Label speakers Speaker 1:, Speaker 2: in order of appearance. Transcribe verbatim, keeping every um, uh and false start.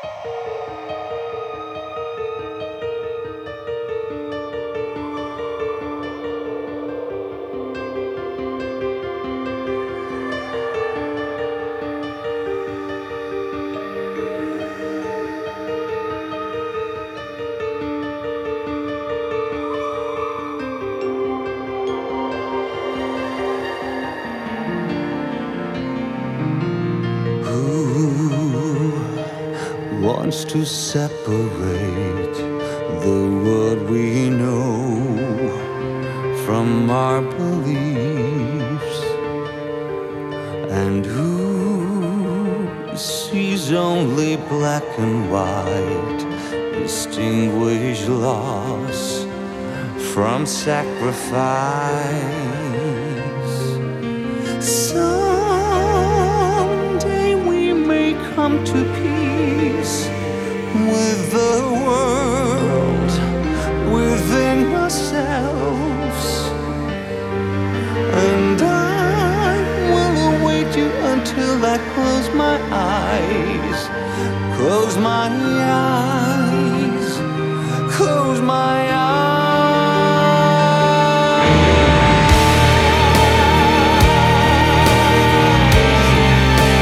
Speaker 1: Wants to separate the world we know from our beliefs, and who sees only black and white, distinguish loss from sacrifice. Someday we may come to peace with the world within ourselves, and I will await you until I close my eyes, close my eyes.